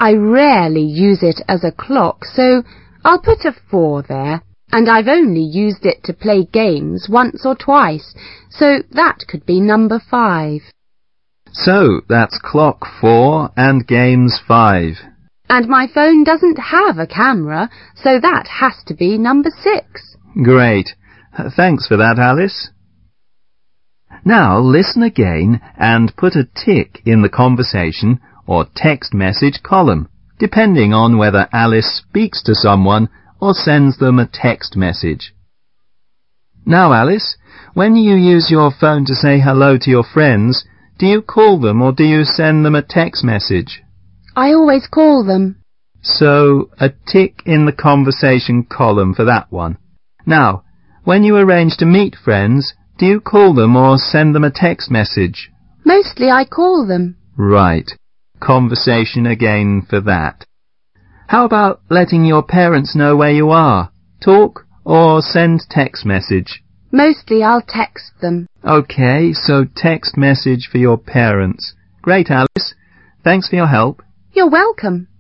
I rarely use it as a clock, so I'll put a 4 there, and I've only used it to play games once or twice, so that could be number 5. So that's clock 4 and games 5. And my phone doesn't have a camera, so that has to be number 6. Great. Thanks for that, Alice. Now listen again and put a tick in the conversation or text message column, depending on whether Alice speaks to someone or sends them a text message. Now, Alice, when you use your phone to say hello to your friends, do you call them or do you send them a text message? I always call them. So, a tick in the conversation column for that one. Now, when you arrange to meet friends, do you call them or send them a text message? Mostly I call them. Right. Conversation again for that. How about letting your parents know where you are? Talk or send text message? Mostly I'll text them. OK, so text message for your parents. Great, Alice. Thanks for your help. You're welcome.